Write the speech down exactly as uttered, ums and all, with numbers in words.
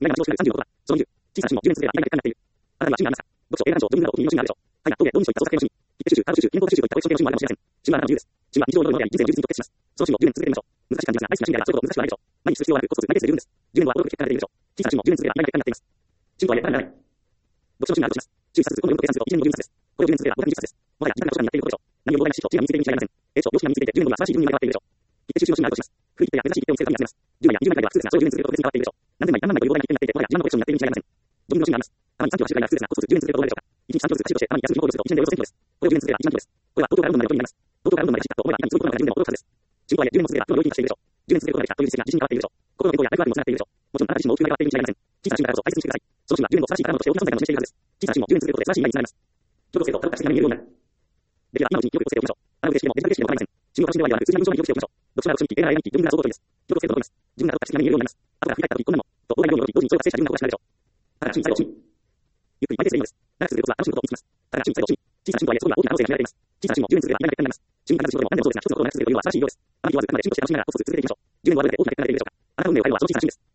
意外な話をしないさんじゅうの男は、そのにじゅう、小さな写真もじゅうねん続ければ意外な結果になっている。あなたには真がありますか。読書、映画鑑賞、ジョギングなど、君の趣味があるでしょう。はい、納豆で、どうにしといった創作系の趣味。筆記収集、カード収集、健康収集といったおいし系の趣味もあるかもしれません。趣味はあなたの自由です。趣味は日常のようにあり、人生の充実に直結します。その趣味をじゅうねん続けてみましょう。難しい感じますが、大好きな趣味であればそれほど難しくはないでしょう。毎日する必要はなく、コツコツ毎月で十分です。じゅうねん後は驚く結果が出ているでしょう。小さな趣味もじゅうねん続ければ意外な結果になっています。趣味とはいえ、ただならない。読書の趣味があるとします。週いっさつずつ、今度読むと計算するといちねんにじゅうにさつです。これをじゅうねん続ければごひゃくにじゅっさつです。もはや時間が読書になっていることでしょう。何を膨大な知識と知が身についているに違いありません。えーと、良識が身についていて、じゅうねん後には素晴らしい自分に生まれ変わっているでしょう。筆記収集の趣味があるとします。古い切手や珍しい切手を見つけるために集めます。じゅうまいやにじゅうまいくらいは普通ですが、それをじゅうねん続けると特別に変わっているでしょう。何千枚、何万枚という膨大な切手になっていて、もはや自慢のコレクションになっているに違いありません。ジョギングの趣味があります。たまにさんキロ走るくらいが普通ですが、コツコツじゅうねん続けるとどうなるでしょうか。いちにちさんキロずつ走ることができるでしょうか。これをじゅうねん続ければいちまんキロです。じゅうねん後は私が必ずじゅうねん続けるとごひゃくキロ走るようになります。ジョギングの趣味があります。これは東京からロンドンまでの距離になります。東京からロンドンまで走った後、思いが今すごいことなのかじゅうねんでも驚くはずです。仕事は十分にも続ければ、プロの領域に達しているでしょう。じゅうねん続けることができたという実績や自信に変わっているでしょう。心の健康やライフワークにもつながっているでしょう。もちろんあなた自身も大きく変わっているに違いありません。小さな趣味だからこそ大切にしてください。その趣味はじゅうねん後素晴らしい体として大きな存在感を示しているはずです。小さな趣味もじゅうねん続けることで素晴らしい未来につながります。記録をつけると体が形が見えるようになる。できれば今のうちに記録をつけておきましょう。あなたのレシピでもデジタルレシピでも構いません。趣味を楽しんではいけない数字や文章に記録しておきましょう。読書なら読書日記、映画なら映画日記、ジョギングなら走行日記です。記録をつけると思います。自分がどこか形が見えるようになります。後から振り返った時、こんなのと東大病院の時、同時にそれが正した自分がどうかしらでしょう。ただ趣味最後趣味。ゆっくりマイペースでいいのです。長く続けることは楽しむことを見つけます。ただ趣味最後趣味。小さな趣味とはいえそこには大きな可能性が秘められています。小さな趣味もじゅうねん続ければ意外な結果になります。趣味に関する仕事でも何でもそうですが、一つのことを長く続けるというのは素晴らしいようです。あまり言わず、あくまで趣味として楽しみながらコツコツ続けていきましょう。じゅうねん後はどれで大きな結果が出ているでしょうか。あなたの運命を変えるのはその小さな趣味です。